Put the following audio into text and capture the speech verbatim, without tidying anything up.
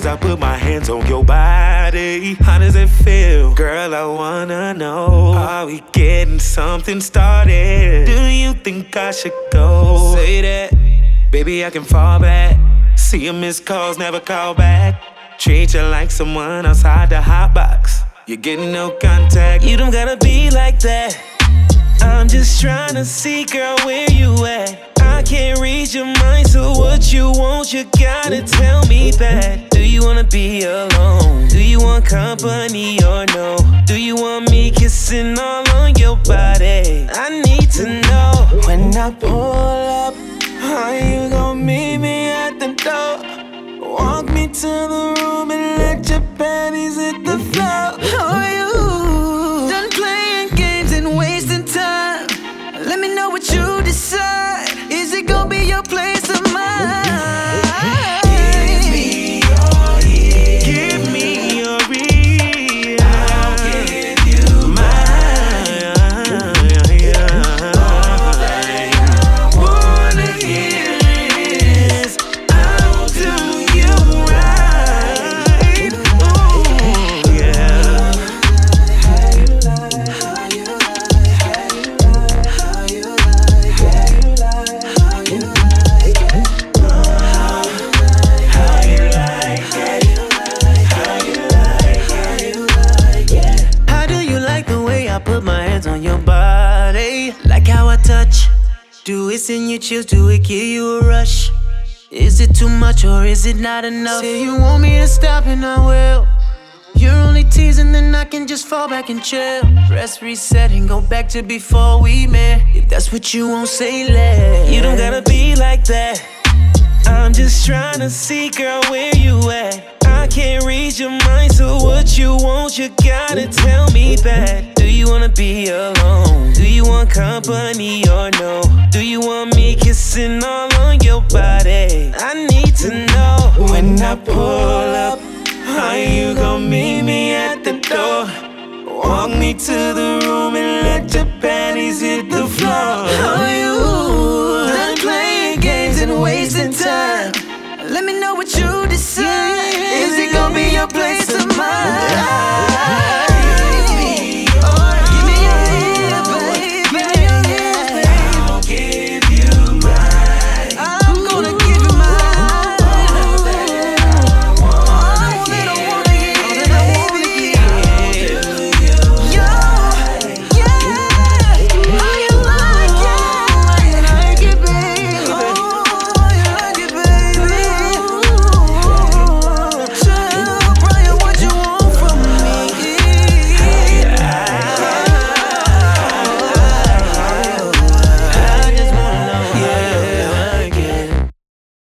I put my hands on your body. How does it feel? Girl, I wanna know. Are we getting something started? Do you think I should go? Say that, baby, I can fall back. See your missed calls, never call back. Treat you like someone outside the hot box. You're getting no contact. You don't gotta be like that. I'm just trying to see, girl, where you at. I can't read your mind, so what you want, you gotta tell me that. Do you wanna be alone? Do you want company or no? Do you want me kissing all on your body? I need to know. When I pull up, how you gon' meet me at the door? Walk me to the room and let your panties hit the floor. Oh, you done playing games and wasting time. Let me know what you decide. Is it gonna be your place or mine? Give me your ear. Give me your ear. I'll give you mine. All that I wanna hear is I'll do you right. Ooh, yeah. How you like, how you like, how you like, how you like, how you like, how you like, how you like, how you like it. How do you like the way I put my hands on your body? Like how I touch? Do it send you chills? Do it give you a rush? Is it too much or is it not enough? Say you want me to stop and I will. You're only teasing, then I can just fall back and chill. Press reset and go back to before we met. If that's what you won't say, let. You don't gotta be like that. I'm just trying to see, girl, where you at. I can't read your mind, so what you want, you gotta tell me that. Do you wanna be alone? Do you want company or no? Do you want me kissing all on your body? I need to know. When I pull up, how you gon' meet me at the door? Walk me to the room and let your panties hit the floor.